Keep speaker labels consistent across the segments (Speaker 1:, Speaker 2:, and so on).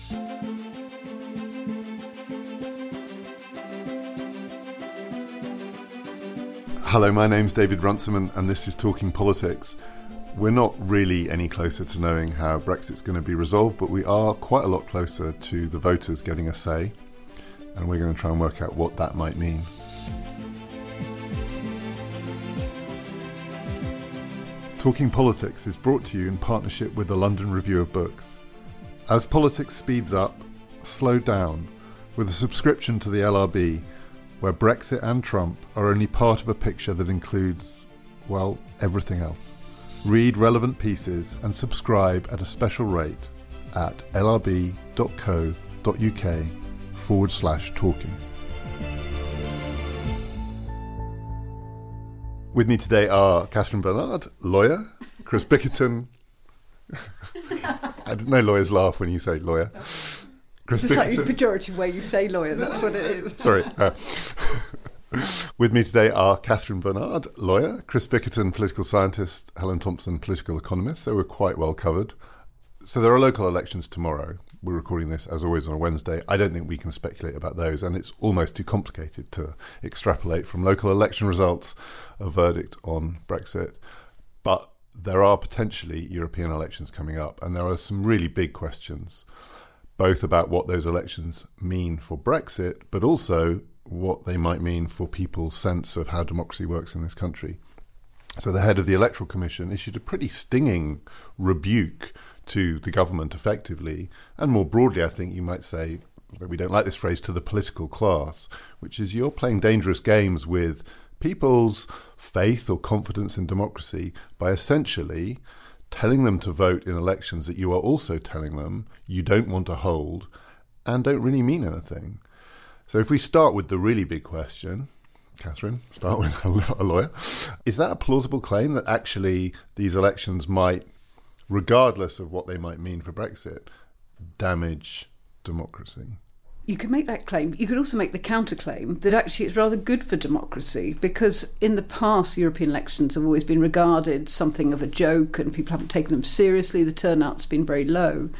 Speaker 1: Hello, my name's David Runciman and this is Talking Politics. We're not really any closer to knowing how Brexit's going to be resolved, but we are quite a lot closer to the voters getting a say, and we're going to try and work out what that might mean. Talking Politics is brought to you in partnership with the London Review of Books. As politics speeds up, slow down with a subscription to the LRB, where Brexit and Trump are only part of a picture that includes, well, everything else. Read relevant pieces and subscribe at a special rate at lrb.co.uk/talking. With me today are Catherine Bernard, lawyer, Chris Bickerton. I didn't know lawyers laugh when you say lawyer. Chris
Speaker 2: It's
Speaker 1: Bickerton.
Speaker 2: like the pejorative way you say lawyer, that's what it is.
Speaker 1: Sorry. With me today are Catherine Bernard, lawyer, Chris Bickerton, political scientist, Helen Thompson, political economist, so we're quite well covered. So there are local elections tomorrow. We're recording this, as always, on a Wednesday. I don't think we can speculate about those, and it's almost too complicated to extrapolate from local election results a verdict on Brexit. But there are potentially European elections coming up, and there are some really big questions, both about what those elections mean for Brexit, but also what they might mean for people's sense of how democracy works in this country. So the head of the Electoral Commission issued a pretty stinging rebuke to the government, effectively, and more broadly, I think you might say, we don't like this phrase, to the political class, which is you're playing dangerous games with people's faith or confidence in democracy by essentially telling them to vote in elections that you are also telling them you don't want to hold and don't really mean anything. So if we start with the really big question, Catherine, start with a lawyer, is that a plausible claim that actually these elections might, regardless of what they might mean for Brexit, damage democracy?
Speaker 2: You can make that claim. You could also make the counterclaim that actually it's rather good for democracy, because in the past European elections have always been regarded something of a joke and people haven't taken them seriously. The turnout's been very low.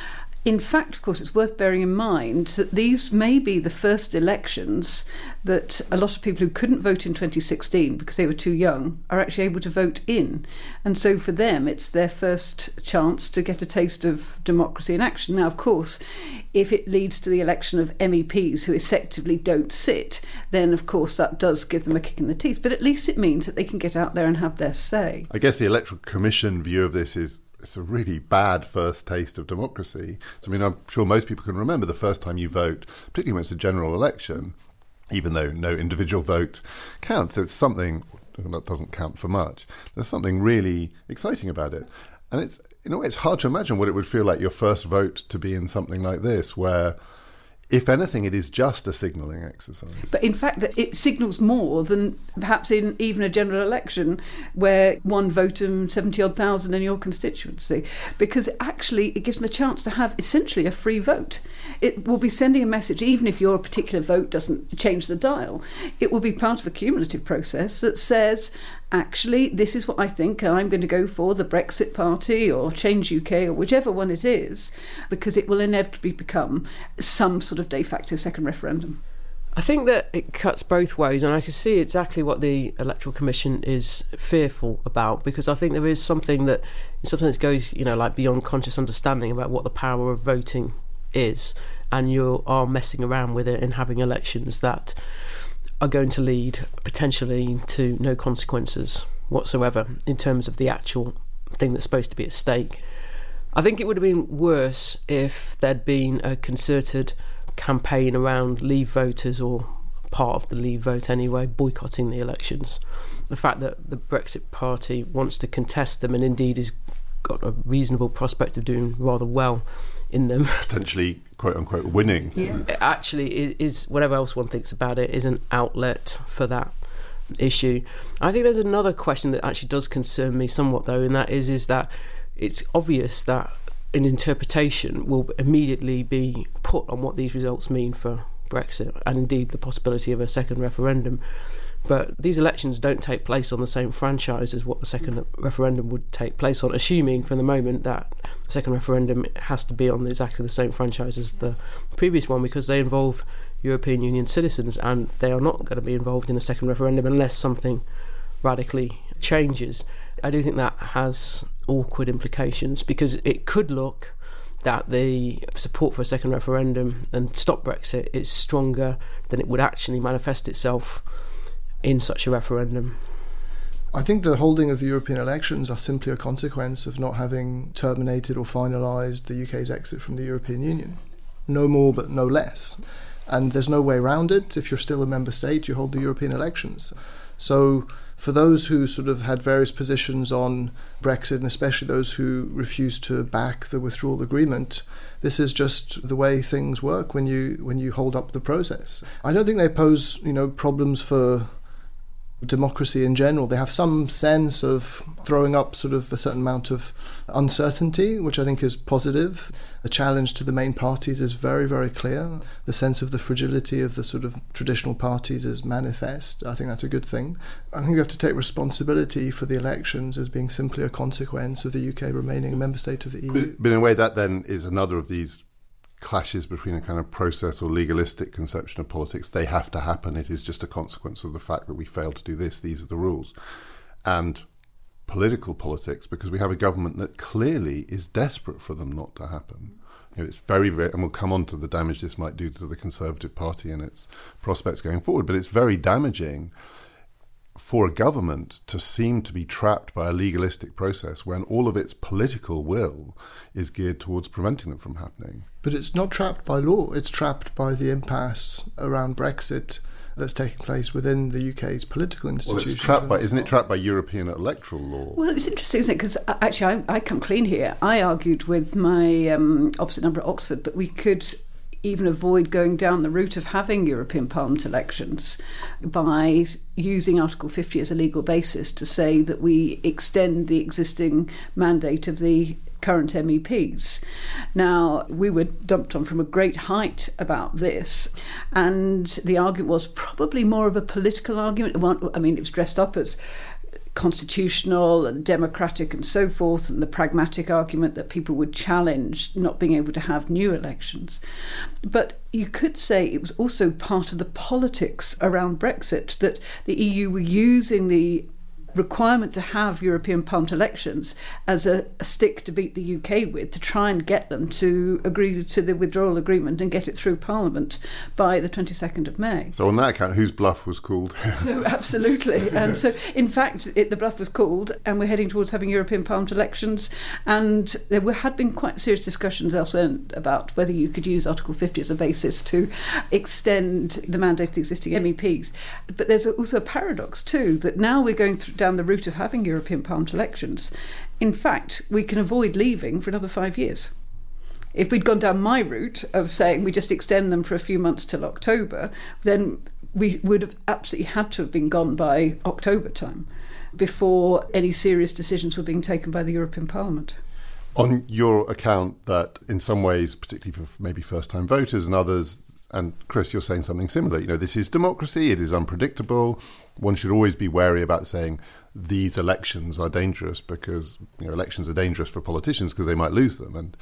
Speaker 2: In fact, of course, it's worth bearing in mind that these may be the first elections that a lot of people who couldn't vote in 2016 because they were too young are actually able to vote in. And so for them, it's their first chance to get a taste of democracy in action. Now, of course, if it leads to the election of MEPs who effectively don't sit, then, of course, that does give them a kick in the teeth. But at least it means that they can get out there and have their say.
Speaker 1: I guess the Electoral Commission view of this is it's a really bad first taste of democracy. So, I mean, I'm sure most people can remember the first time you vote, particularly when it's a general election, even though no individual vote counts. It's something that doesn't count for much. There's something really exciting about it. And it's, in a way, it's hard to imagine what it would feel like your first vote to be in something like this, where, if anything, it is just a signalling exercise.
Speaker 2: But in fact, it signals more than perhaps in even a general election where one vote and 70-odd thousand in your constituency, because actually it gives them a chance to have essentially a free vote. It will be sending a message, even if your particular vote doesn't change the dial, it will be part of a cumulative process that says, actually, this is what I think, and I'm going to go for the Brexit Party or Change UK or whichever one it is, because it will inevitably become some sort of de facto second referendum.
Speaker 3: I think that it cuts both ways, and I can see exactly what the Electoral Commission is fearful about, because I think there is something that sometimes goes, like beyond conscious understanding about what the power of voting is, and you are messing around with it and having elections that are going to lead potentially to no consequences whatsoever in terms of the actual thing that's supposed to be at stake. I think it would have been worse if there'd been a concerted campaign around Leave voters, or part of the Leave vote anyway, boycotting the elections. The fact that the Brexit Party wants to contest them and indeed has got a reasonable prospect of doing rather well in them.
Speaker 1: Potentially, quote unquote, winning.
Speaker 2: Yeah.
Speaker 3: It actually is, whatever else one thinks about it, is an outlet for that issue. I think there's another question that actually does concern me somewhat, though, and that is that it's obvious that an interpretation will immediately be put on what these results mean for Brexit, and indeed the possibility of a second referendum. But these elections don't take place on the same franchise as what the second referendum would take place on, assuming from the moment that the second referendum has to be on exactly the same franchise as the previous one, because they involve European Union citizens, and they are not going to be involved in a second referendum unless something radically changes. I do think that has awkward implications, because it could look that the support for a second referendum and stop Brexit is stronger than it would actually manifest itself in such a referendum.
Speaker 4: I think the holding of the European elections are simply a consequence of not having terminated or finalised the UK's exit from the European Union. No more but no less. And there's no way around it. If you're still a member state, you hold the European elections. So for those who sort of had various positions on Brexit, and especially those who refused to back the withdrawal agreement, this is just the way things work when you hold up the process. I don't think they pose, problems for democracy in general. They have some sense of throwing up sort of a certain amount of uncertainty, which I think is positive. The challenge to the main parties is very, very clear. The sense of the fragility of the sort of traditional parties is manifest. I think that's a good thing. I think we have to take responsibility for the elections as being simply a consequence of the UK remaining a member state of the EU.
Speaker 1: But in a way, that then is another of these clashes between a kind of process or legalistic conception of politics. They have to happen. It is just a consequence of the fact that we failed to do this. These are the rules. And political politics, because we have a government that clearly is desperate for them not to happen. It's very, very, and we'll come on to the damage this might do to the Conservative Party and its prospects going forward, but it's very damaging for a government to seem to be trapped by a legalistic process when all of its political will is geared towards preventing them from happening.
Speaker 4: But it's not trapped by law, it's trapped by the impasse around Brexit that's taking place within the UK's political institutions.
Speaker 1: Well, it's trapped by, isn't it trapped by European electoral law?
Speaker 2: Well, it's interesting, isn't it? Because actually I come clean here. I argued with my opposite number at Oxford that we could even avoid going down the route of having European Parliament elections by using Article 50 as a legal basis to say that we extend the existing mandate of the current MEPs. Now, we were dumped on from a great height about this, and the argument was probably more of a political argument. I mean, it was dressed up as constitutional and democratic and so forth, and the pragmatic argument that people would challenge not being able to have new elections. But you could say it was also part of the politics around Brexit, that the EU were using the requirement to have European Parliament elections as a stick to beat the UK with, to try and get them to agree to the withdrawal agreement and get it through Parliament by the 22nd of May.
Speaker 1: So on that account, whose bluff was called?
Speaker 2: So absolutely. And so in fact the bluff was called, and we're heading towards having European Parliament elections, and there had been quite serious discussions elsewhere about whether you could use Article 50 as a basis to extend the mandate of the existing MEPs. But there's also a paradox too, that now we're going down the route of having European Parliament elections. In fact, we can avoid leaving for another 5 years. If we'd gone down my route of saying we just extend them for a few months till October, then we would have absolutely had to have been gone by October time before any serious decisions were being taken by the European Parliament.
Speaker 1: On your account that in some ways, particularly for maybe first-time voters and others, and Chris, you're saying something similar. This is democracy, it is unpredictable. One should always be wary about saying these elections are dangerous, because elections are dangerous for politicians because they might lose them. And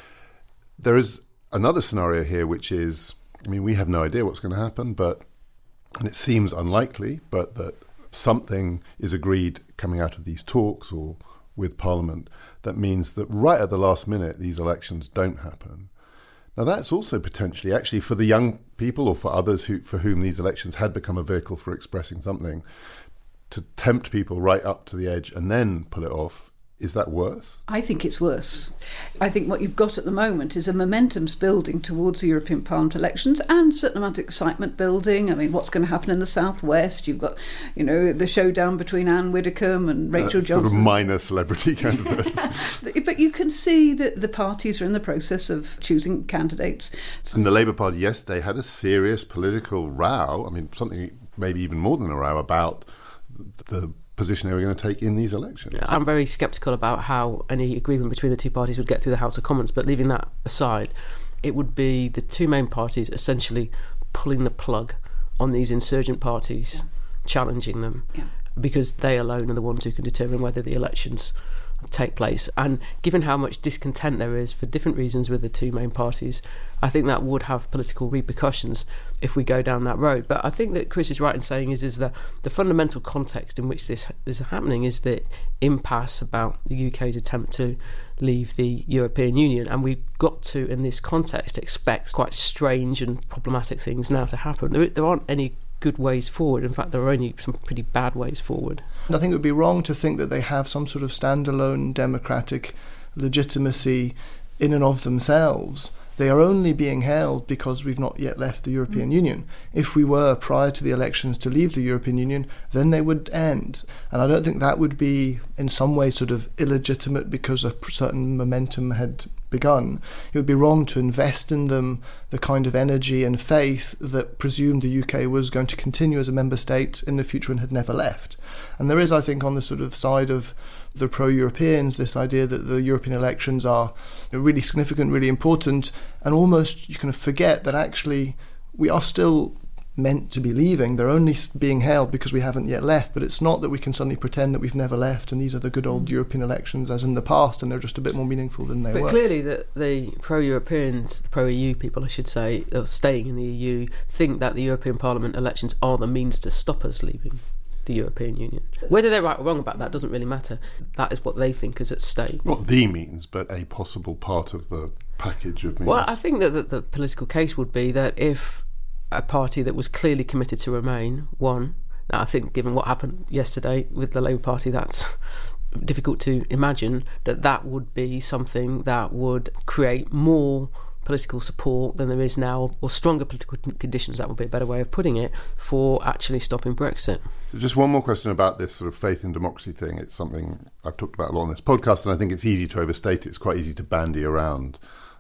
Speaker 1: there is another scenario here, which is, we have no idea what's going to happen, and it seems unlikely, but that something is agreed coming out of these talks or with Parliament that means that right at the last minute these elections don't happen. Now, that's also potentially, actually, for the young people or for others for whom these elections had become a vehicle for expressing something, to tempt people right up to the edge and then pull it off. Is that worse?
Speaker 2: I think it's worse. I think what you've got at the moment is a momentum's building towards the European Parliament elections, and a certain amount of excitement building. What's going to happen in the southwest? You've got, the showdown between Anne Widdecombe and Rachel Johnson.
Speaker 1: Sort of minor celebrity candidates.
Speaker 2: But you can see that the parties are in the process of choosing candidates.
Speaker 1: And the Labour Party yesterday had a serious political row, something maybe even more than a row, about the position they were going to take in these elections.
Speaker 3: I'm very sceptical about how any agreement between the two parties would get through the House of Commons, but leaving that aside, it would be the two main parties essentially pulling the plug on these insurgent parties challenging them, because they alone are the ones who can determine whether the elections take place. And given how much discontent there is for different reasons with the two main parties, I think that would have political repercussions if we go down that road. But I think that Chris is right in saying is that the fundamental context in which this is happening is the impasse about the UK's attempt to leave the European Union, and we've got to, in this context, expect quite strange and problematic things now to happen. There aren't any good ways forward. In fact, there are only some pretty bad ways forward.
Speaker 4: I think it would be wrong to think that they have some sort of standalone democratic legitimacy in and of themselves. They are only being held because we've not yet left the European Union. If we were, prior to the elections, to leave the European Union, then they would end. And I don't think that would be, in some way, sort of illegitimate because a certain momentum had begun. It would be wrong to invest in them the kind of energy and faith that presumed the UK was going to continue as a member state in the future and had never left. And there is, I think, on the sort of side of the pro-Europeans, this idea that the European elections are really significant, really important, and almost you kind of forget that actually we are still meant to be leaving. They're only being held because we haven't yet left, but it's not that we can suddenly pretend that we've never left and these are the good old European elections as in the past and they're just a bit more meaningful than they were.
Speaker 3: But clearly the pro-Europeans, the pro-EU people, I should say, that are staying in the EU, think that the European Parliament elections are the means to stop us leaving the European Union. Whether they're right or wrong about that doesn't really matter. That is what they think is at stake.
Speaker 1: Not the means, but a possible part of the package of means.
Speaker 3: Well, I think that the political case would be that if a party that was clearly committed to remain won, now I think given what happened yesterday with the Labour Party, that's difficult to imagine, that would be something that would create more political support than there is now, or stronger political conditions, that would be a better way of putting it, for actually stopping Brexit.
Speaker 1: So just one more question about this sort of faith in democracy thing. It's something I've talked about a lot on this podcast, and I think it's easy to overstate it. It's quite easy to bandy around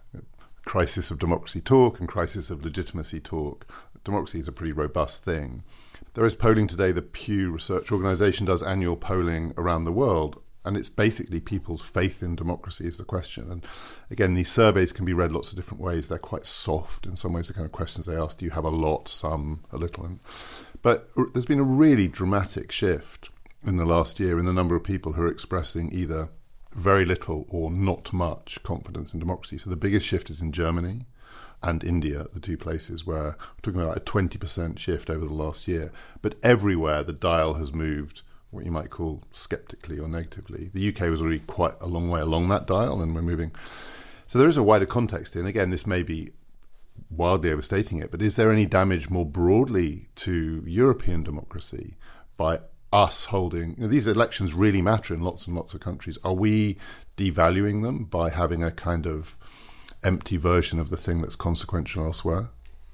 Speaker 1: crisis of democracy talk and crisis of legitimacy talk. Democracy is a pretty robust thing. There is polling today. The Pew Research Organisation does annual polling around the world, and it's basically people's faith in democracy is the question. And again, these surveys can be read lots of different ways. They're quite soft in some ways, the kind of questions they ask. Do you have a lot, some, a little? But there's been a really dramatic shift in the last year in the number of people who are expressing either very little or not much confidence in democracy. So the biggest shift is in Germany and India, the two places where we're talking about a 20% shift over the last year. But everywhere the dial has moved what you might call sceptically or negatively. The UK was already quite a long way along that dial, and we're moving. So there is a wider context here. And again, this may be wildly overstating it, but is there any damage more broadly to European democracy by us holding... these elections really matter in lots and lots of countries. Are we devaluing them by having a kind of empty version of the thing that's consequential elsewhere?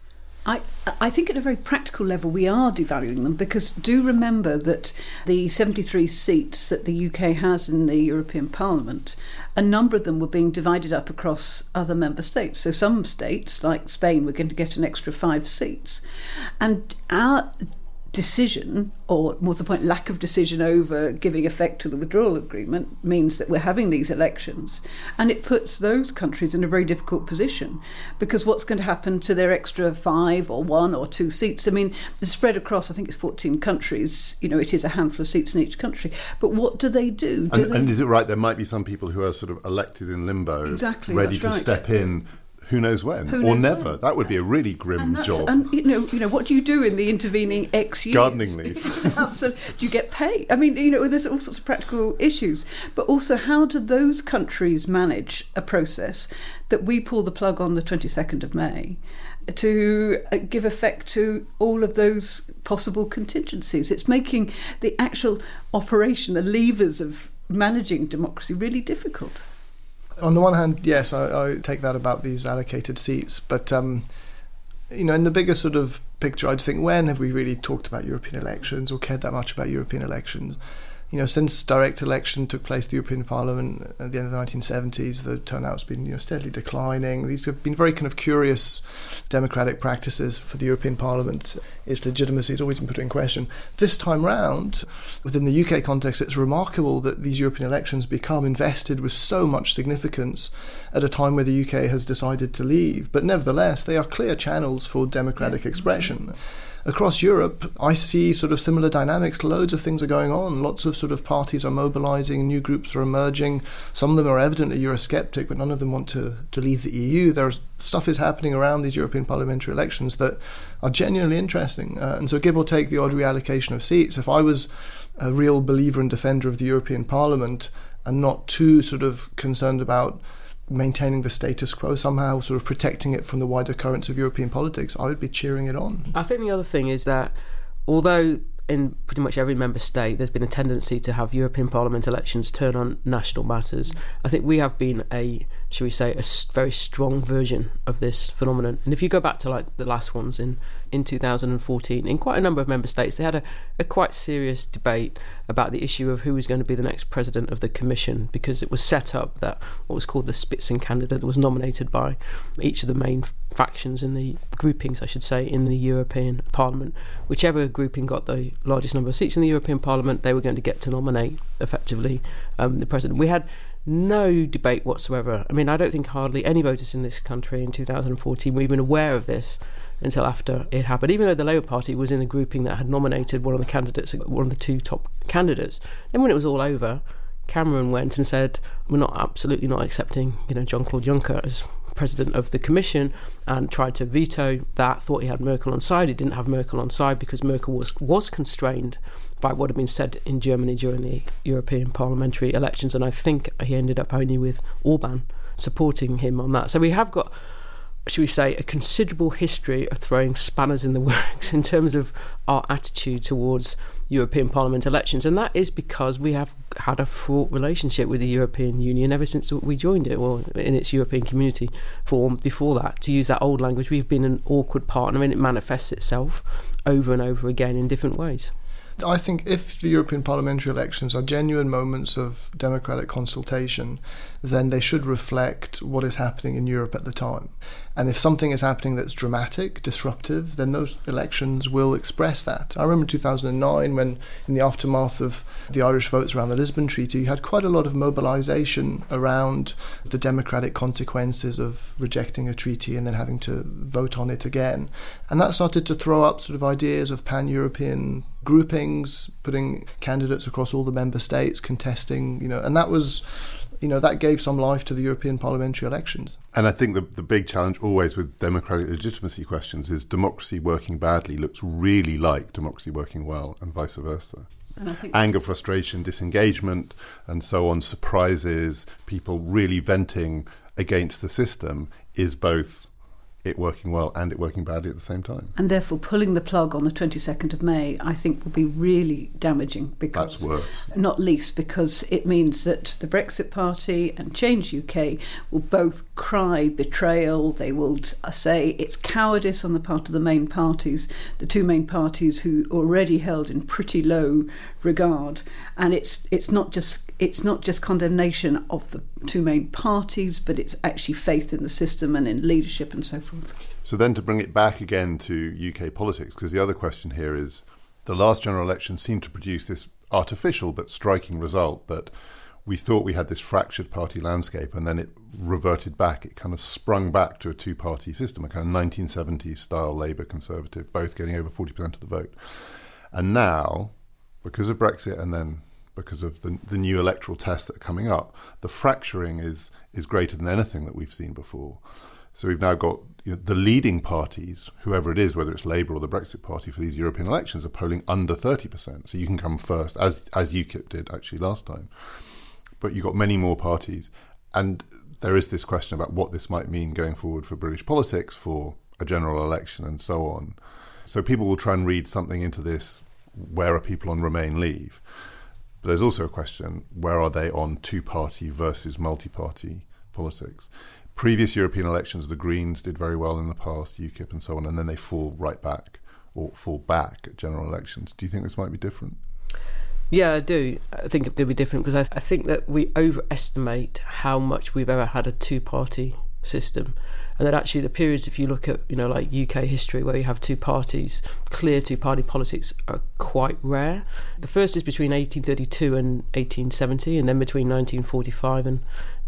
Speaker 2: I think at a very practical level we are devaluing them, because do remember that the 73 seats that the UK has in the European Parliament, a number of them were being divided up across other member states. So some states, like Spain, were going to get an extra 5 seats. And our decision, or more to the point, lack of decision over giving effect to the withdrawal agreement, means that we're having these elections, and it puts those countries in a very difficult position, because what's going to happen to their extra 5 or 1 or 2 seats? I mean, the spread across, I think it's 14 countries, it is a handful of seats in each country, but what do they do?
Speaker 1: And is it right, there might be some people who are sort of elected in limbo,
Speaker 2: exactly,
Speaker 1: ready to step in, who knows when, or never. When. That would be a really grim job.
Speaker 2: And what do you do in the intervening X years?
Speaker 1: Gardening leave.
Speaker 2: So do you get paid? I mean, there's all sorts of practical issues. But also, how do those countries manage a process that we pull the plug on the 22nd of May to give effect to all of those possible contingencies? It's making the actual operation, the levers of managing democracy, really difficult.
Speaker 4: On the one hand, yes, I take that about these allocated seats, but in the bigger sort of picture, I just think, when have we really talked about European elections or cared that much about European elections? Since direct election took place, the European Parliament at the end of the 1970s, the turnout's been steadily declining. These have been very kind of curious democratic practices for the European Parliament. Its legitimacy has always been put in question. This time round, within the UK context, it's remarkable that these European elections become invested with so much significance at a time where the UK has decided to leave. But nevertheless, they are clear channels for democratic expression. across Europe, I see sort of similar dynamics. Loads of things are going on. Lots of sort of parties are mobilising, new groups are emerging. Some of them are evidently Eurosceptic, but none of them want to leave the EU. Stuff is happening around these European parliamentary elections that are genuinely interesting. And so give or take the odd reallocation of seats, if I was a real believer and defender of the European Parliament and not too sort of concerned about maintaining the status quo, somehow sort of protecting it from the wider currents of European politics, I would be cheering it on.
Speaker 3: I think the other thing is that although in pretty much every member state there's been a tendency to have European Parliament elections turn on national matters, I think we have been a very strong version of this phenomenon. And if you go back to like the last ones in 2014, in quite a number of member states they had a quite serious debate about the issue of who was going to be the next president of the Commission, because it was set up that what was called the Spitzencandidate was nominated by each of the main factions in the groupings, I should say, in the European Parliament. Whichever grouping got the largest number of seats in the European Parliament, they were going to get to nominate effectively the president. We had no debate whatsoever. I mean, I don't think hardly any voters in this country in 2014 were even aware of this until after it happened, even though the Labour Party was in a grouping that had nominated one of the two top candidates. Then when it was all over, Cameron went and said, we're absolutely not accepting, Jean-Claude Juncker as president of the Commission, and tried to veto that, thought he had Merkel on side. He didn't have Merkel on side because Merkel was constrained by what had been said in Germany during the European parliamentary elections, and I think he ended up only with Orban supporting him on that. So we have got, should we say, a considerable history of throwing spanners in the works in terms of our attitude towards European Parliament elections, and that is because we have had a fraught relationship with the European Union ever since we joined it, or in its European Community form before that. To use that old language, we've been an awkward partner, and it manifests itself over and over again in different ways.
Speaker 4: I think if the European parliamentary elections are genuine moments of democratic consultation, then they should reflect what is happening in Europe at the time. And if something is happening that's dramatic, disruptive, then those elections will express that. I remember 2009 when, in the aftermath of the Irish votes around the Lisbon Treaty, you had quite a lot of mobilisation around the democratic consequences of rejecting a treaty and then having to vote on it again. And that started to throw up sort of ideas of pan-European groupings, putting candidates across all the member states, contesting, and that was, that gave some life to the European parliamentary elections.
Speaker 1: And I think the big challenge always with democratic legitimacy questions is democracy working badly looks really like democracy working well, and vice versa. And I think anger, frustration, disengagement, and so on, surprises, people really venting against the system is both it working well and it working badly at the same time.
Speaker 2: And therefore pulling the plug on the 22nd of May, I think, will be really damaging, because
Speaker 1: that's worse.
Speaker 2: Not least because it means that the Brexit Party and Change UK will both cry betrayal. They will say it's cowardice on the part of the main parties, the two main parties who are already held in pretty low regard. And it's not just condemnation of the two main parties, but it's actually faith in the system and in leadership and so forth.
Speaker 1: So then to bring it back again to UK politics, because the other question here is the last general election seemed to produce this artificial but striking result that we thought we had this fractured party landscape, and then it reverted back. It kind of sprung back to a two-party system, a kind of 1970s style Labour Conservative, both getting over 40% of the vote. And now, because of Brexit and then because of the new electoral tests that are coming up, the fracturing is greater than anything that we've seen before. So we've now got the leading parties, whoever it is, whether it's Labour or the Brexit Party for these European elections, are polling under 30%. So you can come first, as UKIP did actually last time. But you've got many more parties. And there is this question about what this might mean going forward for British politics, for a general election and so on. So people will try and read something into this, where are people on Remain leave? But there's also a question, where are they on two-party versus multi-party politics? Previous European elections, the Greens did very well in the past, UKIP and so on, and then they fall right back, or fall back at general elections. Do you think this might be different?
Speaker 3: Yeah, I do. I think it could be different, because I think that we overestimate how much we've ever had a two-party system. And that actually the periods, if you look at, like UK history, where you have two parties, clear two-party politics, are quite rare. The first is between 1832 and 1870, and then between 1945 and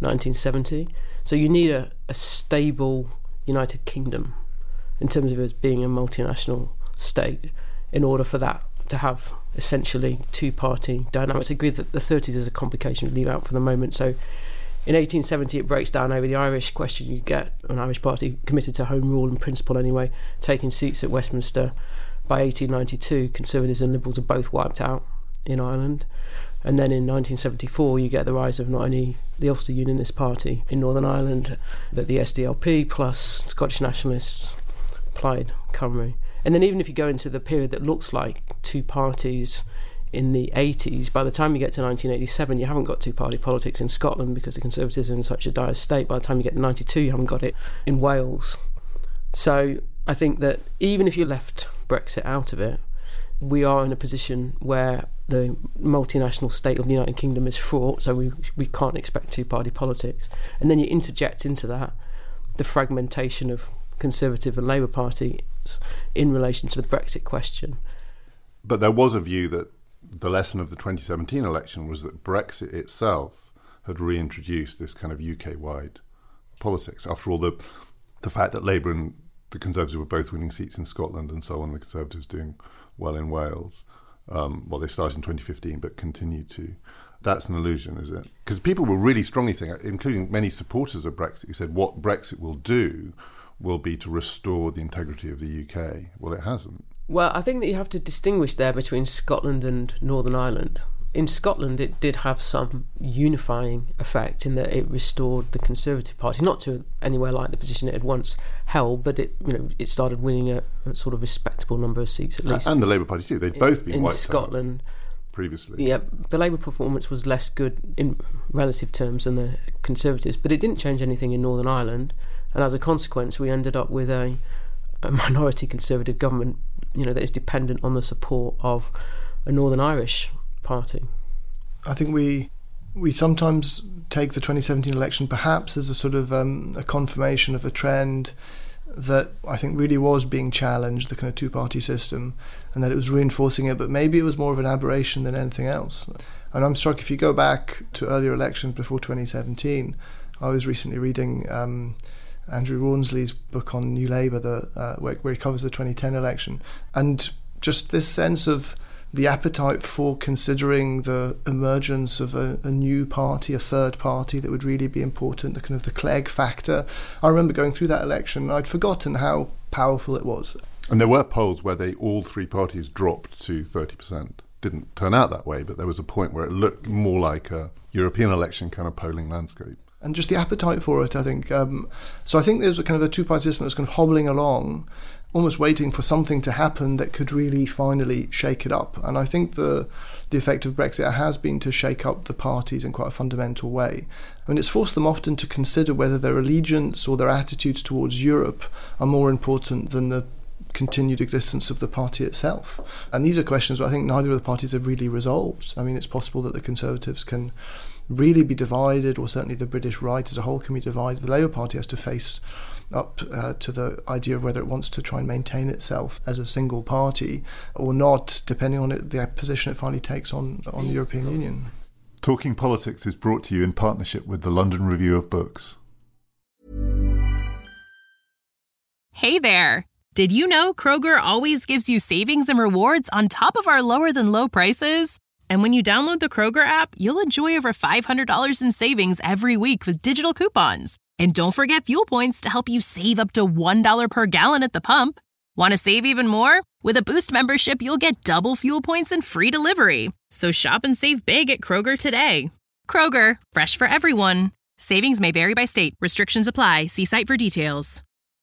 Speaker 3: 1970. So you need a stable United Kingdom in terms of it being a multinational state in order for that to have essentially two-party dynamics. I agree that the 30s is a complication we leave out for the moment. So in 1870 it breaks down over the Irish question. You get an Irish party committed to home rule in principle anyway, taking seats at Westminster. By 1892, Conservatives and Liberals are both wiped out in Ireland. And then in 1974 you get the rise of not only the Ulster Unionist Party in Northern Ireland, but the SDLP plus Scottish Nationalists, Plaid Cymru. And then even if you go into the period that looks like two parties in the 80s, by the time you get to 1987 you haven't got two-party politics in Scotland because the Conservatives are in such a dire state. By the time you get to 92 you haven't got it in Wales. So I think that even if you left Brexit out of it, we are in a position where the multinational state of the United Kingdom is fraught, so we can't expect two-party politics. And then you interject into that the fragmentation of Conservative and Labour parties in relation to the Brexit question.
Speaker 1: But there was a view that the lesson of the 2017 election was that Brexit itself had reintroduced this kind of UK-wide politics. After all, the fact that Labour and the Conservatives were both winning seats in Scotland and so on, the Conservatives doing well in Wales. Well, they started in 2015 but continued to. That's an illusion, is it? Because people were really strongly saying, including many supporters of Brexit, who said what Brexit will do will be to restore the integrity of the UK. Well, it hasn't.
Speaker 3: Well, I think that you have to distinguish there between Scotland and Northern Ireland. In Scotland, it did have some unifying effect in that it restored the Conservative Party, not to anywhere like the position it had once held, but it started winning a sort of respectable number of seats at least.
Speaker 1: And the Labour Party too. They'd both been wiped
Speaker 3: out in Scotland
Speaker 1: previously.
Speaker 3: Yeah, the Labour performance was less good in relative terms than the Conservatives, but it didn't change anything in Northern Ireland, and as a consequence, we ended up with a minority Conservative government, that is dependent on the support of a Northern Irish party.
Speaker 4: I think we sometimes take the 2017 election perhaps as a sort of a confirmation of a trend that I think really was being challenged, the kind of two-party system, and that it was reinforcing it, but maybe it was more of an aberration than anything else. And I'm struck, if you go back to earlier elections before 2017, I was recently reading Andrew Rawnsley's book on New Labour, where he covers the 2010 election, and just this sense of the appetite for considering the emergence of a new party, a third party that would really be important, the kind of the Clegg factor. I remember going through that election, I'd forgotten how powerful it was.
Speaker 1: And there were polls where all three parties dropped to 30%. Didn't turn out that way, but there was a point where it looked more like a European election kind of polling landscape.
Speaker 4: And just the appetite for it, I think. So I think there's a kind of a two-party system that's kind of hobbling along, almost waiting for something to happen that could really finally shake it up. And I think the effect of Brexit has been to shake up the parties in quite a fundamental way. I mean, it's forced them often to consider whether their allegiance or their attitudes towards Europe are more important than the continued existence of the party itself. And these are questions I think neither of the parties have really resolved. I mean, it's possible that the Conservatives can really be divided, or certainly the British right as a whole can be divided. The Labour Party has to face up to the idea of whether it wants to try and maintain itself as a single party or not, depending on the position it finally takes on the European Union.
Speaker 1: Talking Politics is brought to you in partnership with the London Review of Books.
Speaker 5: Hey there! Did you know Kroger always gives you savings and rewards on top of our lower-than-low prices? And when you download the Kroger app, you'll enjoy over $500 in savings every week with digital coupons. And don't forget fuel points to help you save up to $1 per gallon at the pump. Want to save even more? With a Boost membership, you'll get double fuel points and free delivery. So shop and save big at Kroger today. Kroger, fresh for everyone. Savings may vary by state. Restrictions apply. See site for details.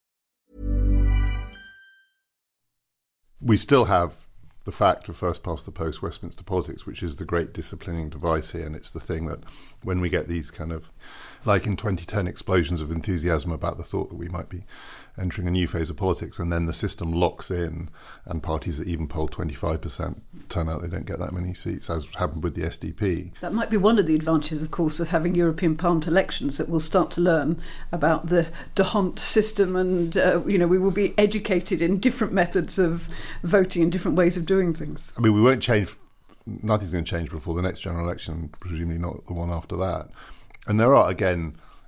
Speaker 1: We still have the fact of first past the post Westminster politics, which is the great disciplining device here, and it's the thing that when we get these kind of, like in 2010, explosions of enthusiasm about the thought that we might be entering a new phase of politics, and then the system locks in, and parties that even polled 25% turn out they don't get that many seats, as happened with the SDP.
Speaker 2: That might be one of the advantages, of course, of having European Parliament elections, that we'll start to learn about the D'Hondt system, and we will be educated in different methods of voting and different ways of doing things.
Speaker 1: I mean, we won't change, nothing's going to change before the next general election, presumably not the one after that. And there are, again,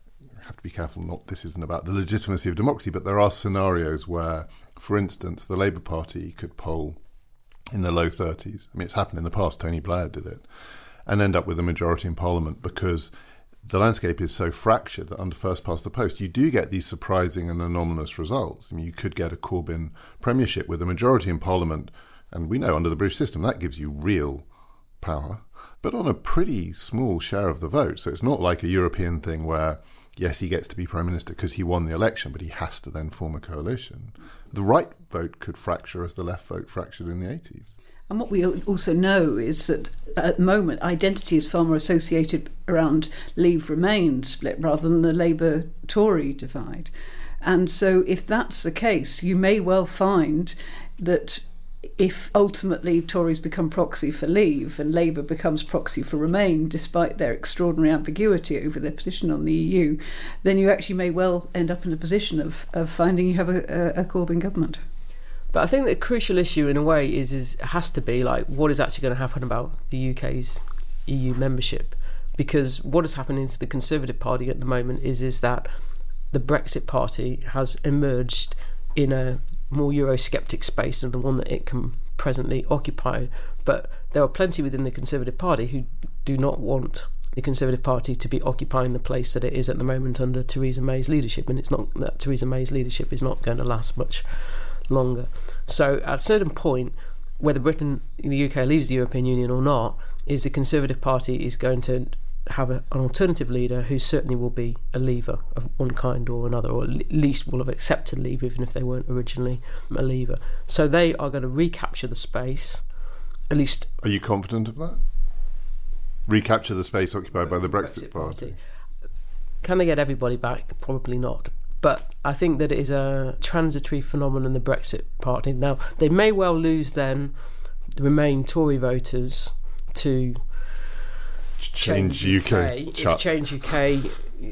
Speaker 1: have to be careful, this isn't about the legitimacy of democracy, but there are scenarios where, for instance, the Labour Party could poll in the low 30s. I mean, it's happened in the past, Tony Blair did it, and end up with a majority in Parliament because the landscape is so fractured that under first past the post, you do get these surprising and anomalous results. I mean, you could get a Corbyn premiership with a majority in Parliament, and we know under the British system that gives you real power, but on a pretty small share of the vote. So it's not like a European thing where, yes, he gets to be Prime Minister because he won the election, but he has to then form a coalition. The right vote could fracture as the left vote fractured in the 80s.
Speaker 2: And what we also know is that at the moment, identity is far more associated around Leave-Remain split rather than the Labour-Tory divide. And so if that's the case, you may well find that if ultimately Tories become proxy for Leave and Labour becomes proxy for Remain, despite their extraordinary ambiguity over their position on the EU, then you actually may well end up in a position of finding you have a Corbyn government.
Speaker 3: But I think the crucial issue in a way has to be like what is actually going to happen about the UK's EU membership, because what is happening to the Conservative Party at the moment is that the Brexit Party has emerged in a more Eurosceptic space than the one that it can presently occupy. But there are plenty within the Conservative Party who do not want the Conservative Party to be occupying the place that it is at the moment under Theresa May's leadership, and it's not that Theresa May's leadership is not going to last much longer. So at a certain point, whether the UK leaves the European Union or not, is the Conservative Party is going to have an alternative leader who certainly will be a leaver of one kind or another, or at least will have accepted leave even if they weren't originally a leaver. So they are going to recapture the space, at least.
Speaker 1: Are you confident of that? Recapture the space occupied by the Brexit Party?
Speaker 3: Can they get everybody back? Probably not. But I think that it is a transitory phenomenon, the Brexit Party. Now, they may well lose then the Remain Tory voters to
Speaker 1: Change UK.
Speaker 3: If Change UK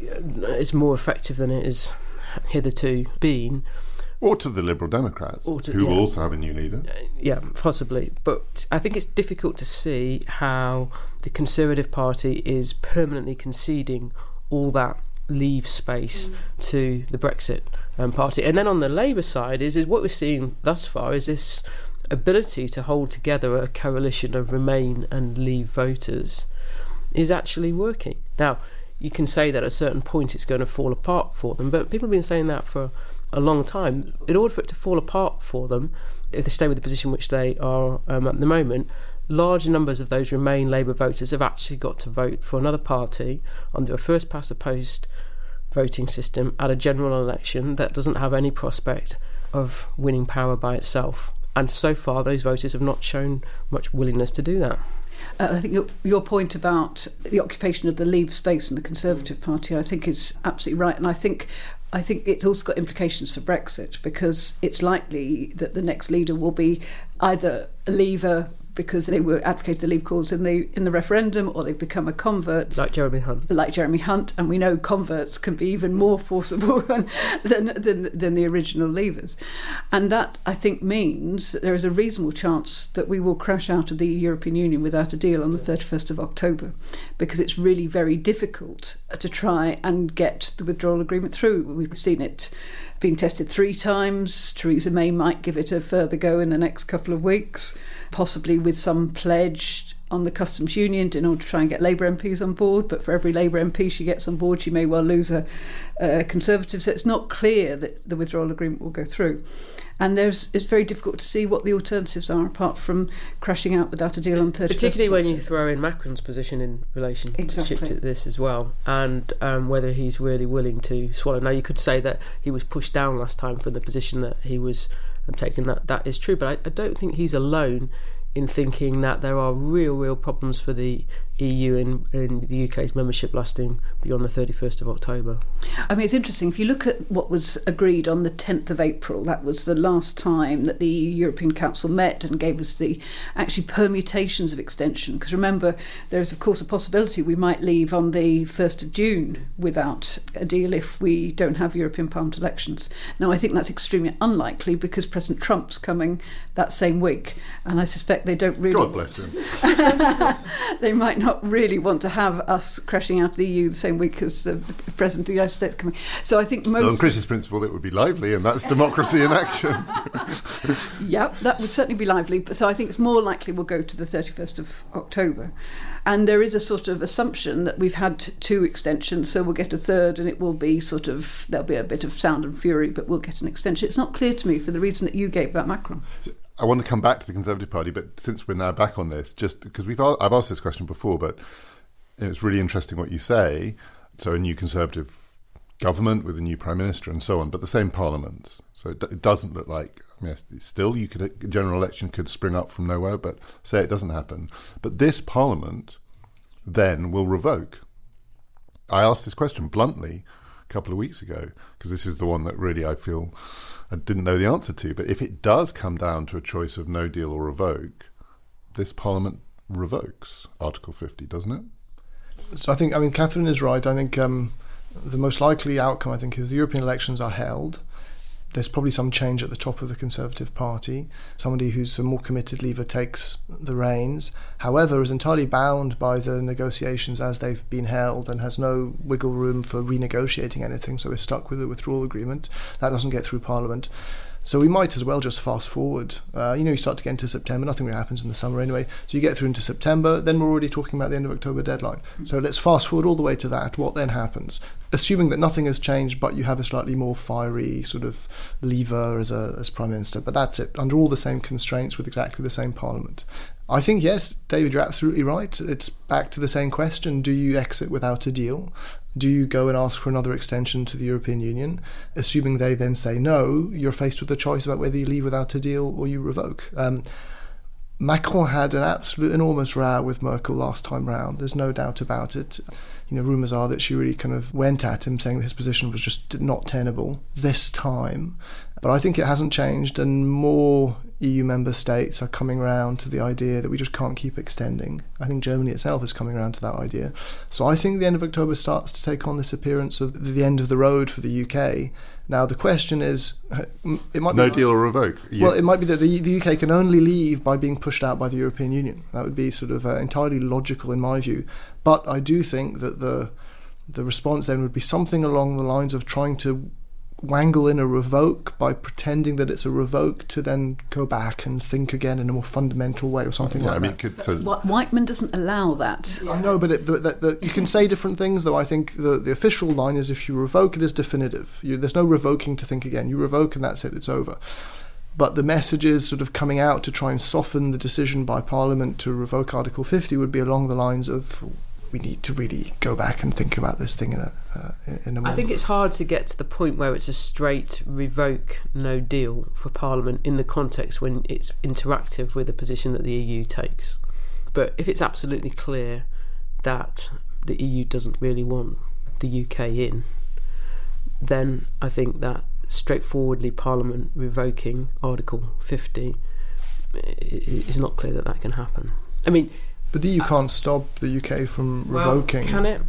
Speaker 3: is more effective than it has hitherto been.
Speaker 1: Or to the Liberal Democrats, who will also have a new leader.
Speaker 3: Yeah, possibly. But I think it's difficult to see how the Conservative Party is permanently conceding all that Leave space to the Brexit Party. And then on the Labour side is what we're seeing thus far is this ability to hold together a coalition of Remain and Leave voters is actually working. Now, you can say that at a certain point it's going to fall apart for them, but people have been saying that for a long time. In order for it to fall apart for them, if they stay with the position which they are at the moment, large numbers of those Remain Labour voters have actually got to vote for another party under a first-past-the-post voting system at a general election that doesn't have any prospect of winning power by itself. And so far, those voters have not shown much willingness to do that.
Speaker 2: I think your point about the occupation of the Leave space in the Conservative Party, I think is absolutely right. And I think it's also got implications for Brexit, because it's likely that the next leader will be either a Leaver because they were advocating the Leave cause in the referendum, or they've become a convert.
Speaker 3: Like Jeremy Hunt. And we know converts can be even more forcible than the original Leavers. And that, I think, means that there is a reasonable chance that we will crash out of the European Union without a deal on the 31st of October, because it's really very difficult to try and get the withdrawal agreement through. We've seen it been tested 3 times. Theresa May might give it a further go in the next couple of weeks, possibly with some pledge on the customs union in order to try and get Labour MPs on board. But for every Labour MP she gets on board, she may well lose a Conservative. So it's not clear that the withdrawal agreement will go through. And it's very difficult to see what the alternatives are apart from crashing out without a deal on 31st. Particularly when you throw in Macron's position in relationship to this as well, and whether he's really willing to swallow. Now, you could say that he was pushed down last time from the position that he was taking. That is true, but I don't think he's alone in thinking that there are real problems for the EU in the UK's membership lasting beyond the 31st of October.
Speaker 2: I mean, it's interesting. If you look at what was agreed on the 10th of April, that was the last time that the European Council met and gave us the actually permutations of extension. Because remember, there is, of course, a possibility we might leave on the 1st of June without a deal if we don't have European Parliament elections. Now, I think that's extremely unlikely because President Trump's coming that same week. And I suspect they don't really...
Speaker 1: God bless him.
Speaker 2: They might not not really want to have us crashing out of the EU the same week as the President of the United States coming. So I think most...
Speaker 1: Well, on Chris's principle, it would be lively, and that's democracy in action.
Speaker 2: Yep, that would certainly be lively. So I think it's more likely we'll go to the 31st of October. And there is a sort of assumption that we've had 2 extensions, so we'll get a third, and it will be sort of, there'll be a bit of sound and fury, but we'll get an extension. It's not clear to me for the reason that you gave about Macron.
Speaker 1: I want to come back to the Conservative Party, but since we're now back on this, just because I've asked this question before, but it's really interesting what you say. So a new Conservative government with a new Prime Minister and so on, but the same Parliament. So it doesn't look like, yes, still a general election could spring up from nowhere, but say it doesn't happen. But this Parliament then will revoke. I asked this question bluntly a couple of weeks ago, because this is the one that really I feel I didn't know the answer to. But if it does come down to a choice of no deal or revoke, this Parliament revokes Article 50, doesn't it?
Speaker 4: So Catherine is right. I think the most likely outcome, is the European elections are held. There's probably some change at the top of the Conservative Party. Somebody who's a more committed leaver takes the reins. However, is entirely bound by the negotiations as they've been held and has no wiggle room for renegotiating anything, so we're stuck with the withdrawal agreement. That doesn't get through Parliament. So we might as well just fast forward. You start to get into September. Nothing really happens in the summer anyway. So you get through into September, then we're already talking about the end of October deadline. So let's fast forward all the way to that. What then happens? Assuming that nothing has changed, but you have a slightly more fiery sort of lever as Prime Minister. But that's it, under all the same constraints with exactly the same Parliament. I think, yes, David, you're absolutely right. It's back to the same question. Do you exit without a deal? Do you go and ask for another extension to the European Union? Assuming they then say no, you're faced with a choice about whether you leave without a deal or you revoke. Macron had an absolute enormous row with Merkel last time round. There's no doubt about it. Rumours are that she really kind of went at him, saying that his position was just not tenable this time. But I think it hasn't changed, and more EU member states are coming around to the idea that we just can't keep extending. I think Germany itself is coming around to that idea. So I think the end of October starts to take on this appearance of the end of the road for the UK. Now the question is, it might be
Speaker 1: no deal or revoke.
Speaker 4: Well, it might be that the UK can only leave by being pushed out by the European Union. That would be sort of entirely logical in my view. But I do think that the response then would be something along the lines of trying to wangle in a revoke by pretending that it's a revoke to then go back and think again in a more fundamental way or something like that.
Speaker 2: Whiteman doesn't allow that.
Speaker 4: I know, but you can say different things, though. I think the official line is if you revoke, it is definitive. There's no revoking to think again. You revoke and that's it, it's over. But the messages sort of coming out to try and soften the decision by Parliament to revoke Article 50 would be along the lines of, we need to really go back and think about this thing in a more...
Speaker 3: I think it's hard to get to the point where it's a straight revoke, no deal for Parliament in the context when it's interactive with the position that the EU takes. But if it's absolutely clear that the EU doesn't really want the UK in, then I think that straightforwardly Parliament revoking Article 50, it's not clear that can happen.
Speaker 4: But the EU can't stop the UK from revoking.
Speaker 3: Can it?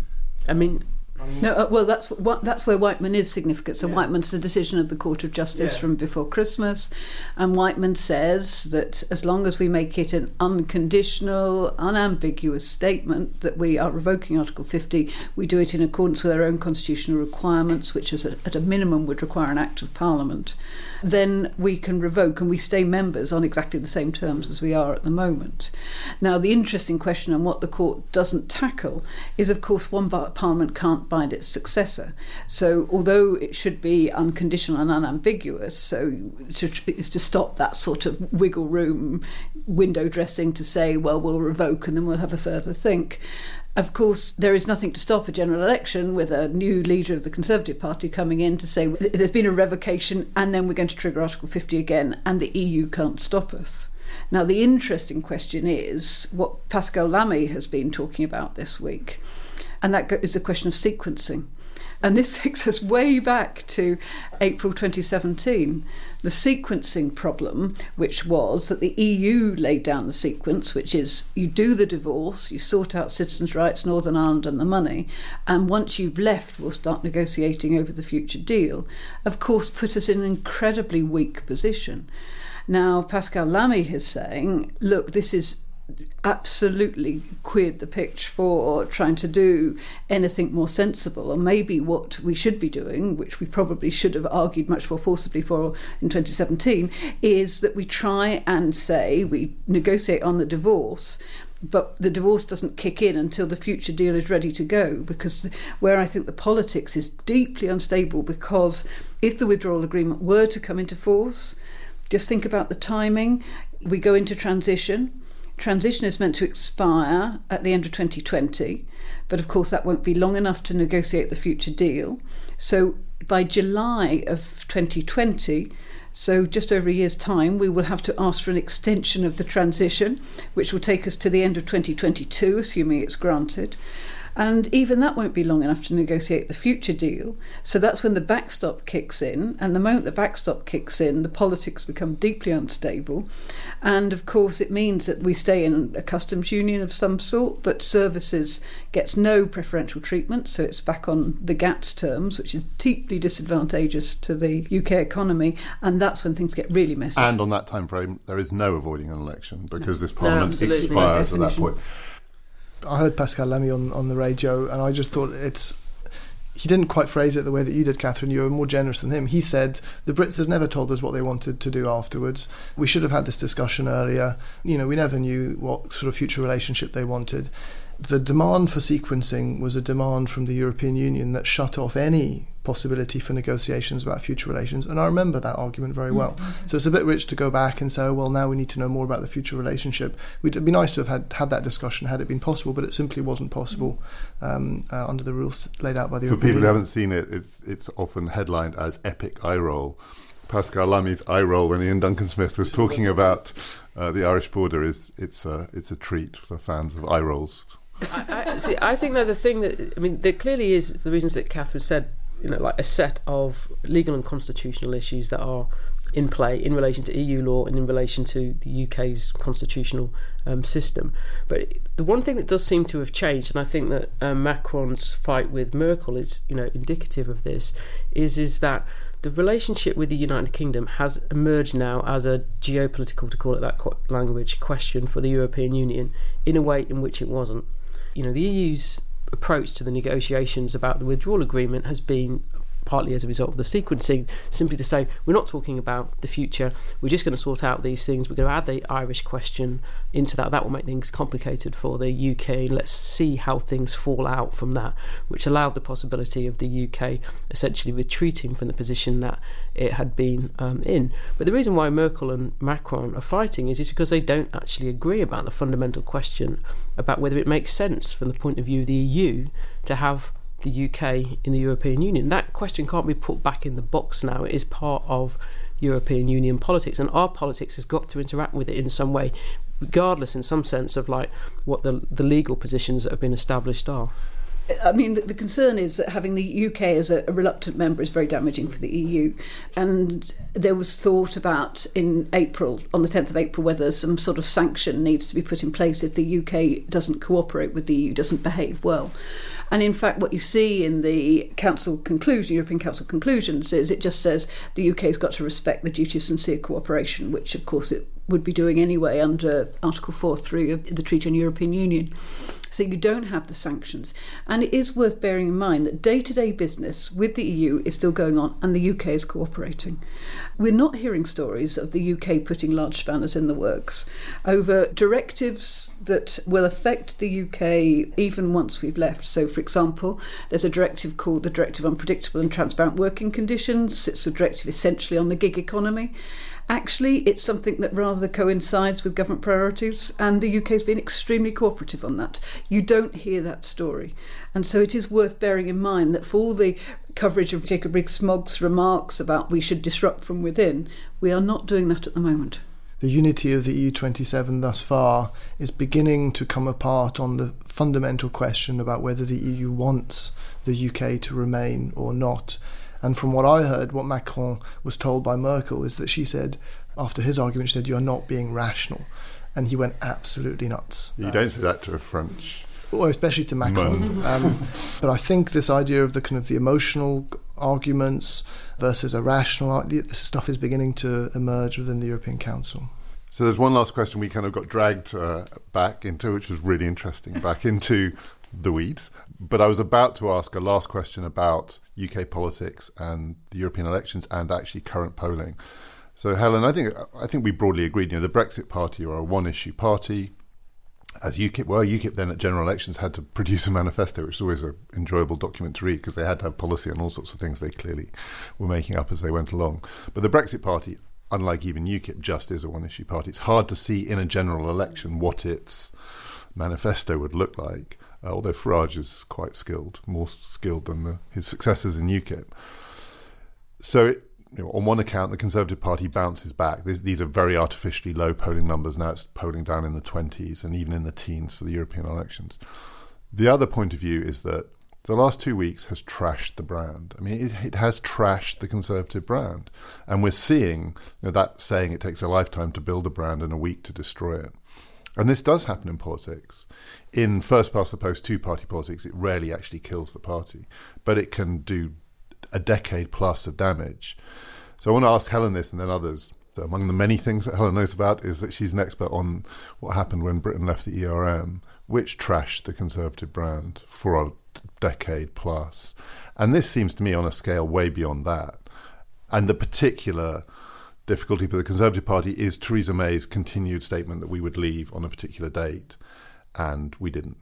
Speaker 2: No, that's where Whiteman is significant. So Whiteman's the decision of the Court of Justice from before Christmas, and Whiteman says that as long as we make it an unconditional, unambiguous statement that we are revoking Article 50, we do it in accordance with our own constitutional requirements, which is at a minimum would require an Act of Parliament, then we can revoke and we stay members on exactly the same terms as we are at the moment. Now, the interesting question and what the Court doesn't tackle is, of course, one Parliament can't bind its successor. So although it should be unconditional and unambiguous, so is to stop that sort of wiggle room window dressing to say, well, we'll revoke and then we'll have a further think. Of course, there is nothing to stop a general election with a new leader of the Conservative Party coming in to say there's been a revocation and then we're going to trigger Article 50 again and the EU can't stop us. Now, the interesting question is what Pascal Lamy has been talking about this week, and that is the question of sequencing. And this takes us way back to April 2017. The sequencing problem, which was that the EU laid down the sequence, which is you do the divorce, you sort out citizens' rights, Northern Ireland and the money, and once you've left, we'll start negotiating over the future deal, of course put us in an incredibly weak position. Now, Pascal Lamy is saying, look, this is absolutely queered the pitch for trying to do anything more sensible. And maybe what we should be doing, which we probably should have argued much more forcibly for in 2017, is that we try and say we negotiate on the divorce, but the divorce doesn't kick in until the future deal is ready to go, because where I think the politics is deeply unstable, because if the withdrawal agreement were to come into force, just think about the timing. We go into transition. Transition is meant to expire at the end of 2020, but of course that won't be long enough to negotiate the future deal. So by July of 2020, so just over a year's time, we will have to ask for an extension of the transition, which will take us to the end of 2022, assuming it's granted. And even that won't be long enough to negotiate the future deal. So that's when the backstop kicks in. And the moment the backstop kicks in, the politics become deeply unstable. And of course, it means that we stay in a customs union of some sort, but services gets no preferential treatment. So it's back on the GATS terms, which is deeply disadvantageous to the UK economy. And that's when things get really messy.
Speaker 1: And on that time frame, there is no avoiding an election, because this Parliament expires at that point.
Speaker 4: I heard Pascal Lamy on the radio, and I just thought he didn't quite phrase it the way that you did, Catherine. You were more generous than him. He said the Brits have never told us what they wanted to do afterwards. We should have had this discussion earlier. We never knew what sort of future relationship they wanted. The demand for sequencing was a demand from the European Union that shut off any possibility for negotiations about future relations, and I remember that argument very well. So it's a bit rich to go back and say, well, now we need to know more about the future relationship. It'd be nice to have had that discussion had it been possible, but it simply wasn't possible under the rules laid out by the European Union.
Speaker 1: For people who haven't seen it, it's often headlined as epic eye roll. Pascal Lamy's eye roll when Ian Duncan Smith was talking about the Irish border it's a treat for fans of eye rolls.
Speaker 3: I think that the thing there clearly is, the reasons that Catherine said, like a set of legal and constitutional issues that are in play in relation to EU law and in relation to the UK's constitutional system. But the one thing that does seem to have changed, and I think that Macron's fight with Merkel is indicative of this, is that the relationship with the United Kingdom has emerged now as a geopolitical, to call it that language, question for the European Union in a way in which it wasn't. The EU's approach to the negotiations about the withdrawal agreement has been, partly as a result of the sequencing, simply to say we're not talking about the future, we're just going to sort out these things, we're going to add the Irish question into that will make things complicated for the UK, let's see how things fall out from that, which allowed the possibility of the UK essentially retreating from the position that it had been in. But the reason why Merkel and Macron are fighting is because they don't actually agree about the fundamental question about whether it makes sense from the point of view of the EU to have the UK in the European Union. That question can't be put back in the box now. It is part of European Union politics, and our politics has got to interact with it in some way, regardless in some sense of what the legal positions that have been established are.
Speaker 2: I mean, the concern is that having the UK as a reluctant member is very damaging for the EU. And there was thought about in April, on the 10th of April, whether some sort of sanction needs to be put in place if the UK doesn't cooperate with the EU, doesn't behave well. And in fact, what you see in the European Council conclusions is it just says the UK has got to respect the duty of sincere cooperation, which of course it would be doing anyway under Article 4.3 of the Treaty on European Union. So you don't have the sanctions. And it is worth bearing in mind that day-to-day business with the EU is still going on and the UK is cooperating. We're not hearing stories of the UK putting large spanners in the works over directives that will affect the UK even once we've left. So, for example, there's a directive called the Directive on Predictable and Transparent Working Conditions. It's a directive essentially on the gig economy. Actually, it's something that rather coincides with government priorities, and the UK has been extremely cooperative on that. You don't hear that story. And so it is worth bearing in mind that for all the coverage of Jacob Rees-Mogg's remarks about we should disrupt from within, we are not doing that at the moment.
Speaker 4: The unity of the EU27 thus far is beginning to come apart on the fundamental question about whether the EU wants the UK to remain or not. And from what I heard, what Macron was told by Merkel is that she said, after his argument, she said, "You're not being rational." And he went absolutely nuts.
Speaker 1: You don't say that to a French.
Speaker 4: Well, especially to Macron. But I think this idea of the emotional arguments versus a rational, this stuff is beginning to emerge within the European Council.
Speaker 1: So there's one last question we kind of got dragged back into, which was really interesting, back into the weeds. But I was about to ask a last question about UK politics and the European elections and actually current polling. So Helen, I think we broadly agreed, the Brexit Party are a one-issue party. As UKIP were, UKIP then at general elections had to produce a manifesto, which is always an enjoyable document to read because they had to have policy on all sorts of things they clearly were making up as they went along. But the Brexit Party, unlike even UKIP, just is a one-issue party. It's hard to see in a general election what its manifesto would look like, although Farage is quite skilled, more skilled than his successors in UKIP. So, on one account, the Conservative Party bounces back. These are very artificially low polling numbers. Now it's polling down in the 20s and even in the teens for the European elections. The other point of view is that the last 2 weeks has trashed the brand. I mean, it has trashed the Conservative brand. And we're seeing that saying it takes a lifetime to build a brand and a week to destroy it. And this does happen in politics. In first-past-the-post two-party politics, it rarely actually kills the party. But it can do a decade plus of damage. So I want to ask Helen this and then others. So among the many things that Helen knows about is that she's an expert on what happened when Britain left the ERM, which trashed the Conservative brand for a decade plus. And this seems to me on a scale way beyond that. And the particular difficulty for the Conservative Party is Theresa May's continued statement that we would leave on a particular date, and we didn't.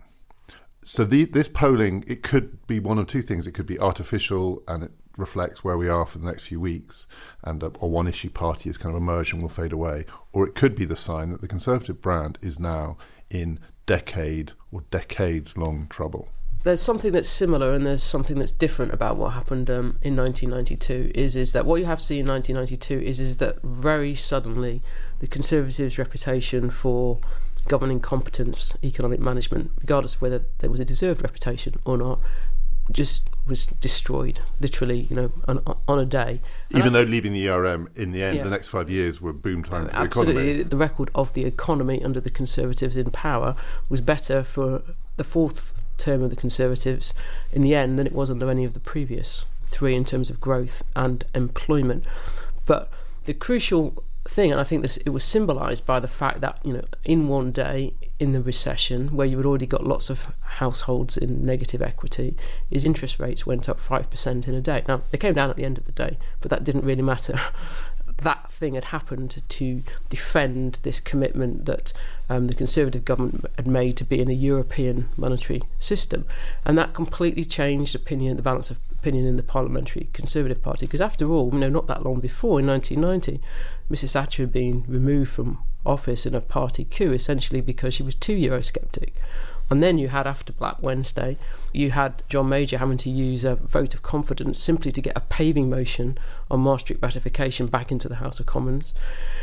Speaker 1: So this polling, it could be one of two things. It could be artificial and it reflects where we are for the next few weeks, and a one-issue party is kind of emerged and will fade away. Or it could be the sign that the Conservative brand is now in decade or decades-long trouble.
Speaker 3: There's something that's similar and there's something that's different about what happened in 1992 is that what you have seen in 1992 is that very suddenly the Conservatives' reputation for governing competence, economic management, regardless of whether there was a deserved reputation or not, just was destroyed, literally, on a day.
Speaker 1: Even though leaving the ERM, in the end, the next 5 years were boom time for the economy.
Speaker 3: Absolutely. The record of the economy under the Conservatives in power was better for the fourth term of the Conservatives in the end than it was under any of the previous three in terms of growth and employment. But the crucial thing, and I think it was symbolised by the fact that, in one day, in the recession, where you had already got lots of households in negative equity, is interest rates went up 5% in a day. Now, they came down at the end of the day, but that didn't really matter. That thing had happened to defend this commitment that the Conservative government had made to be in a European monetary system. And that completely changed the balance of opinion in the parliamentary Conservative Party. Because after all, not that long before, in 1990, Mrs Thatcher had been removed from office in a party coup, essentially because she was too Eurosceptic. And then you had, after Black Wednesday, you had John Major having to use a vote of confidence simply to get a paving motion on Maastricht ratification back into the House of Commons.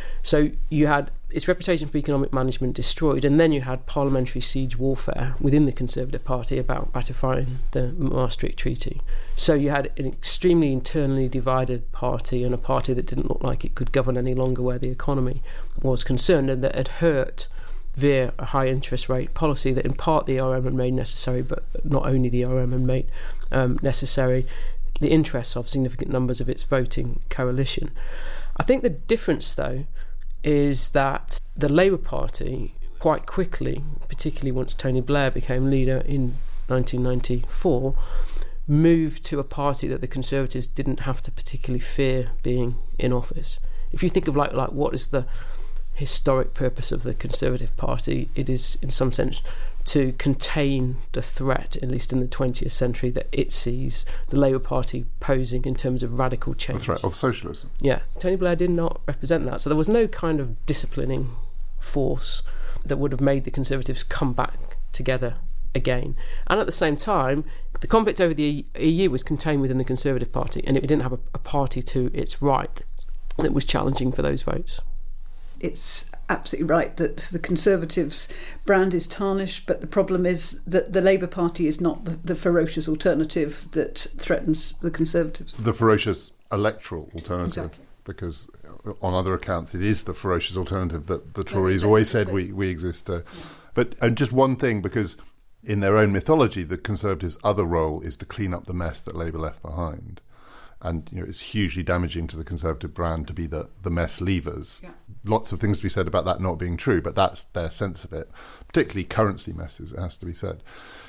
Speaker 3: So you had its reputation for economic management destroyed, and then you had parliamentary siege warfare within the Conservative Party about ratifying the Maastricht Treaty. So you had an extremely internally divided party, and a party that didn't look like it could govern any longer where the economy was concerned, and that had hurt via a high interest rate policy that in part the ERM had made necessary, but not only the ERM had made necessary the interests of significant numbers of its voting coalition. I think the difference, though, is that the Labour Party quite quickly, particularly once Tony Blair became leader in 1994, moved to a party that the Conservatives didn't have to particularly fear being in office. If you think of like what is the historic purpose of the Conservative Party, it is in some sense to contain the threat, at least in the 20th century, that it sees the Labour Party posing in terms of radical change.
Speaker 1: The threat of socialism.
Speaker 3: Yeah, Tony Blair did not represent that. So there was no kind of disciplining force that would have made the Conservatives come back together again. And at the same time, the conflict over the EU was contained within the Conservative Party, and it didn't have a party to its right that was challenging for those votes.
Speaker 2: It's absolutely right that the Conservatives' brand is tarnished, but the problem is that the Labour Party is not the ferocious alternative that threatens the Conservatives.
Speaker 1: The ferocious electoral alternative,
Speaker 2: exactly.
Speaker 1: Because on other accounts it is the ferocious alternative that the Tories always said we exist. But and just one thing, because in their own mythology, the Conservatives' other role is to clean up the mess that Labour left behind. And it's hugely damaging to the Conservative brand to be the mess leavers. Yeah. Lots of things to be said about that not being true, but that's their sense of it, particularly currency messes, it has to be said.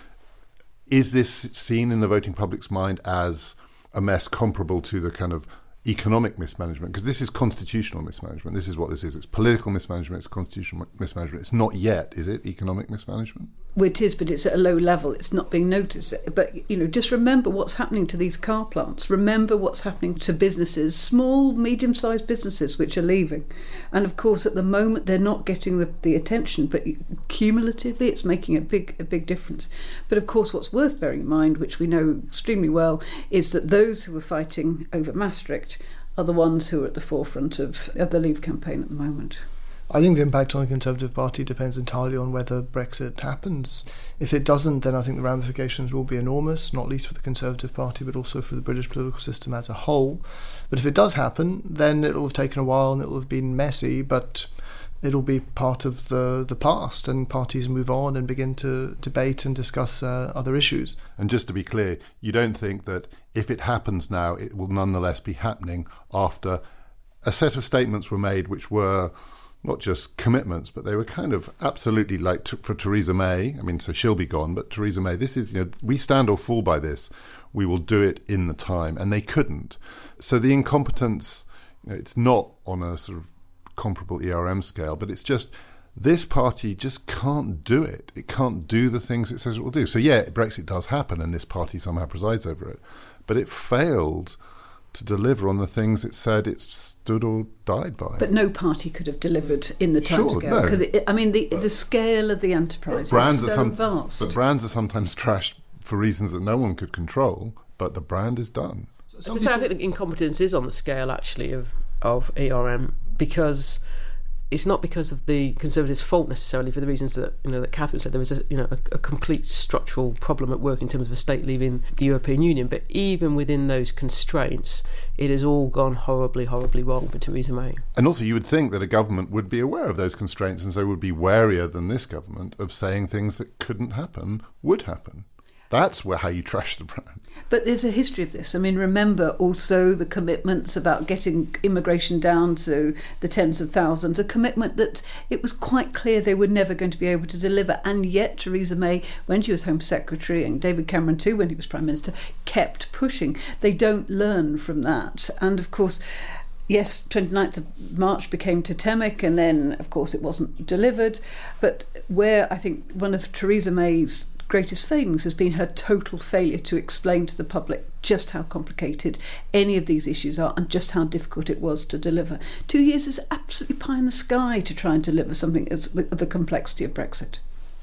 Speaker 1: Is this seen in the voting public's mind as a mess comparable to the kind of economic mismanagement? Because this is constitutional mismanagement. This is what this is. It's political mismanagement. It's constitutional mismanagement. It's not yet, is it, economic mismanagement?
Speaker 2: Well, it is, but it's at a low level. It's not being noticed. But, just remember what's happening to these car plants. Remember what's happening to businesses, small, medium-sized businesses, which are leaving. And, of course, at the moment, they're not getting the attention, but cumulatively, it's making a big difference. But, of course, what's worth bearing in mind, which we know extremely well, is that those who are fighting over Maastricht are the ones who are at the forefront of the Leave campaign at the moment.
Speaker 4: I think the impact on the Conservative Party depends entirely on whether Brexit happens. If it doesn't, then I think the ramifications will be enormous, not least for the Conservative Party, but also for the British political system as a whole. But if it does happen, then it'll have taken a while and it'll have been messy, but it'll be part of the past, and parties move on and begin to debate and discuss other issues.
Speaker 1: And just to be clear, you don't think that if it happens now, it will nonetheless be happening after a set of statements were made which were not just commitments, but they were kind of absolutely like for Theresa May. I mean, so she'll be gone, but Theresa May, this is, we stand or fall by this. We will do it in the time. And they couldn't. So the incompetence, it's not on a sort of comparable ERM scale, but it's just this party just can't do it. It can't do the things it says it will do. So yeah, Brexit does happen and this party somehow presides over it, but it failed to deliver on the things it said it stood or died by.
Speaker 2: But no party could have delivered in the timescale. Because the scale of the enterprise is so vast.
Speaker 1: But brands are sometimes trashed for reasons that no one could control, but the brand is done.
Speaker 3: So I think the incompetence is on the scale, actually, of ERM, because it's not because of the Conservatives' fault necessarily, for the reasons that that Catherine said. There was a complete structural problem at work in terms of a state leaving the European Union. But even within those constraints, it has all gone horribly, horribly wrong for Theresa May.
Speaker 1: And also, you would think that a government would be aware of those constraints, and so would be warier than this government of saying things that couldn't happen would happen. That's how you trash the brand.
Speaker 2: But there's a history of this. I mean, remember also the commitments about getting immigration down to the tens of thousands, a commitment that it was quite clear they were never going to be able to deliver. And yet Theresa May, when she was Home Secretary, and David Cameron too, when he was Prime Minister, kept pushing. They don't learn from that. And of course, yes, 29th of March became totemic, and then, of course, it wasn't delivered. But where I think one of Theresa May's greatest failings has been her total failure to explain to the public just how complicated any of these issues are and just how difficult it was to deliver. 2 years is absolutely pie in the sky to try and deliver something of the complexity of Brexit.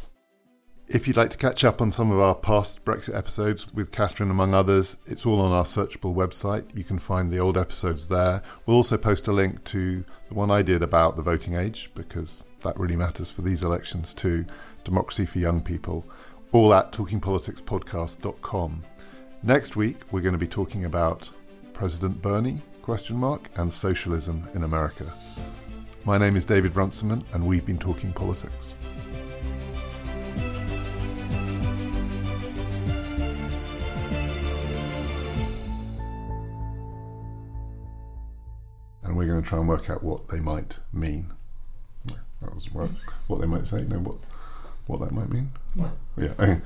Speaker 1: If you'd like to catch up on some of our past Brexit episodes with Catherine, among others, it's all on our searchable website. You can find the old episodes there. We'll also post a link to the one I did about the voting age, because that really matters for these elections too. Democracy for Young People. All at talkingpoliticspodcast.com. Next week, we're going to be talking about President Bernie, and socialism in America. My name is David Runciman, and we've been talking politics. And we're going to try and work out what they might mean. That was what they might say. What that might mean. Yeah.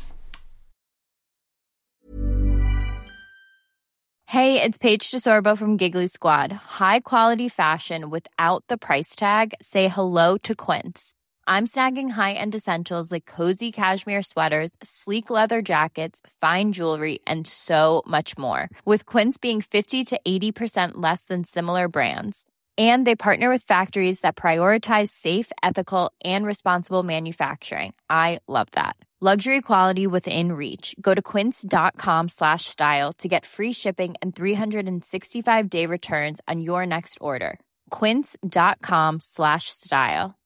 Speaker 6: Hey, it's Paige DeSorbo from Giggly Squad. High quality fashion without the price tag. Say hello to Quince. I'm snagging high-end essentials like cozy cashmere sweaters, sleek leather jackets, fine jewelry, and so much more. With Quince being 50 to 80% less than similar brands. And they partner with factories that prioritize safe, ethical, and responsible manufacturing. I love that. Luxury quality within reach. Go to quince.com/style to get free shipping and 365-day returns on your next order. Quince.com/style.